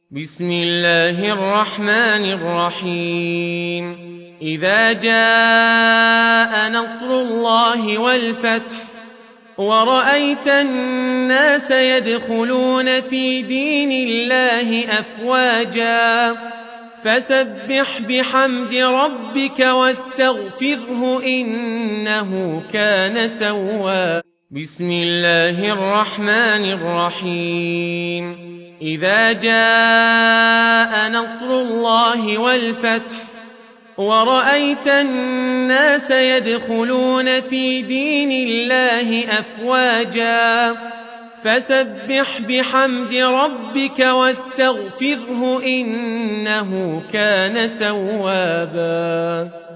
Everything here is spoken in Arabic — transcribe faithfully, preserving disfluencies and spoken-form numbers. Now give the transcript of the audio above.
بسم الله الرحمن الرحيم إذا جاء نصر الله والفتح ورأيت الناس يدخلون في دين الله أفواجا فسبح بحمد ربك واستغفره إنه كان توابا. بسم الله الرحمن الرحيم إذا جاء نصر الله والفتح ورأيت الناس يدخلون في دين الله أفواجا فسبح بحمد ربك واستغفره إنه كان توابا.